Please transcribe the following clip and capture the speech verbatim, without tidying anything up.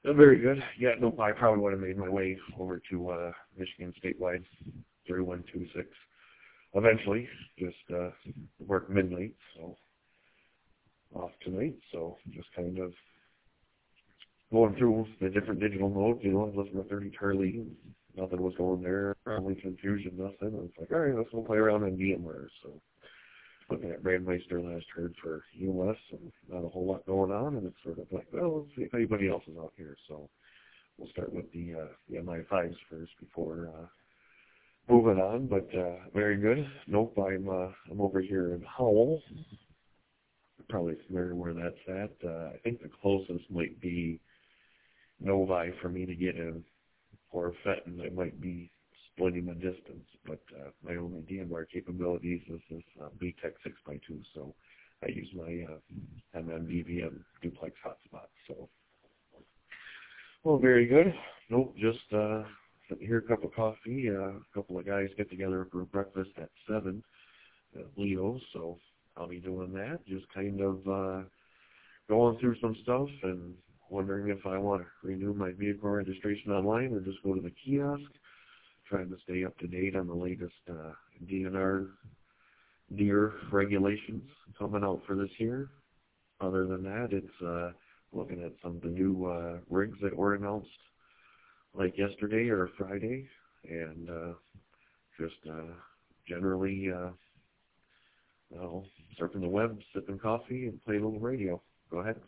Uh, very good. Yeah, no, I probably would have made my way over to uh, Michigan statewide three one two six eventually. Just uh, work midnight, so off tonight. So just kind of going through the different digital modes. You know, I was listening to thirty Charlie. Nothing was going there. Probably confusion, nothing. I was like, all right, let's go play around on VMware. So looking at Brandmeister last heard for U S, and not a whole lot going on, and it's sort of like, well, let's see if anybody else is out here. So we'll start with the, uh, the M I fives first before uh, moving on, but uh, very good. Nope, I'm uh, I'm over here in Howell. Probably familiar where that's at. Uh, I think the closest might be Novi for me to get in, or Fenton. I might be splitting my distance, but uh, my only D M R capabilities is this uh, B TEC six by two, so I use my uh, M M D V M duplex hotspot. So, well, very good. Nope, just uh, sitting here, a cup of coffee. Uh, a couple of guys get together for breakfast at seven at Leo's, so I'll be doing that. Just kind of uh, going through some stuff and wondering if I want to renew my vehicle registration online or just go to the kiosk. Trying to stay up to date on the latest uh, D N R deer regulations coming out for this year. Other than that, it's uh, looking at some of the new uh, rigs that were announced like yesterday or Friday, and uh, just uh, generally, uh, well, surfing the web, sipping coffee, and playing a little radio. Go ahead.